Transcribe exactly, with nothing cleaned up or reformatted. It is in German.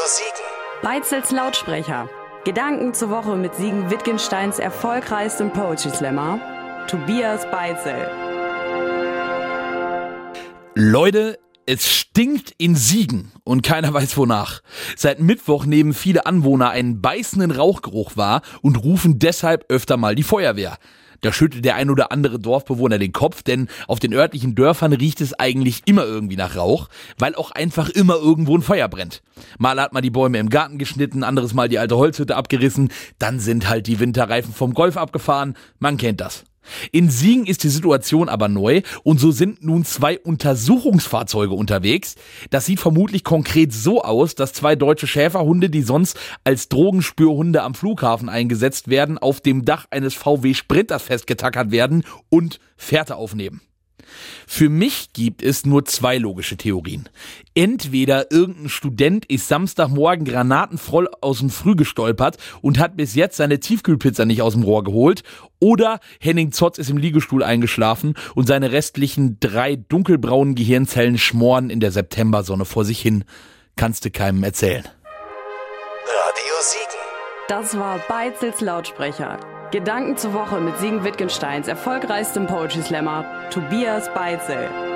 Siegen. Beizels Lautsprecher. Gedanken zur Woche mit Siegen Wittgensteins erfolgreichstem Poetry Slammer, Tobias Beitzel. Leute, es stinkt in Siegen und keiner weiß wonach. Seit Mittwoch nehmen viele Anwohner einen beißenden Rauchgeruch wahr und rufen deshalb öfter mal die Feuerwehr. Da schüttelt der ein oder andere Dorfbewohner den Kopf, denn auf den örtlichen Dörfern riecht es eigentlich immer irgendwie nach Rauch, weil auch einfach immer irgendwo ein Feuer brennt. Mal hat man die Bäume im Garten geschnitten, anderes Mal die alte Holzhütte abgerissen, dann sind halt die Winterreifen vom Golf abgefahren, man kennt das. In Siegen ist die Situation aber neu und so sind nun zwei Untersuchungsfahrzeuge unterwegs. Das sieht vermutlich konkret so aus, dass zwei deutsche Schäferhunde, die sonst als Drogenspürhunde am Flughafen eingesetzt werden, auf dem Dach eines V W Sprinters festgetackert werden und Fährte aufnehmen. Für mich gibt es nur zwei logische Theorien. Entweder irgendein Student ist Samstagmorgen granatenvoll aus dem Früh gestolpert und hat bis jetzt seine Tiefkühlpizza nicht aus dem Rohr geholt, oder Henning Zotz ist im Liegestuhl eingeschlafen und seine restlichen drei dunkelbraunen Gehirnzellen schmoren in der Septembersonne vor sich hin. Kannst du keinem erzählen. Radio Siegen. Das war Beizels Lautsprecher. Gedanken zur Woche mit Siegen Wittgensteins erfolgreichstem Poetry Slammer, Tobias Beitzel.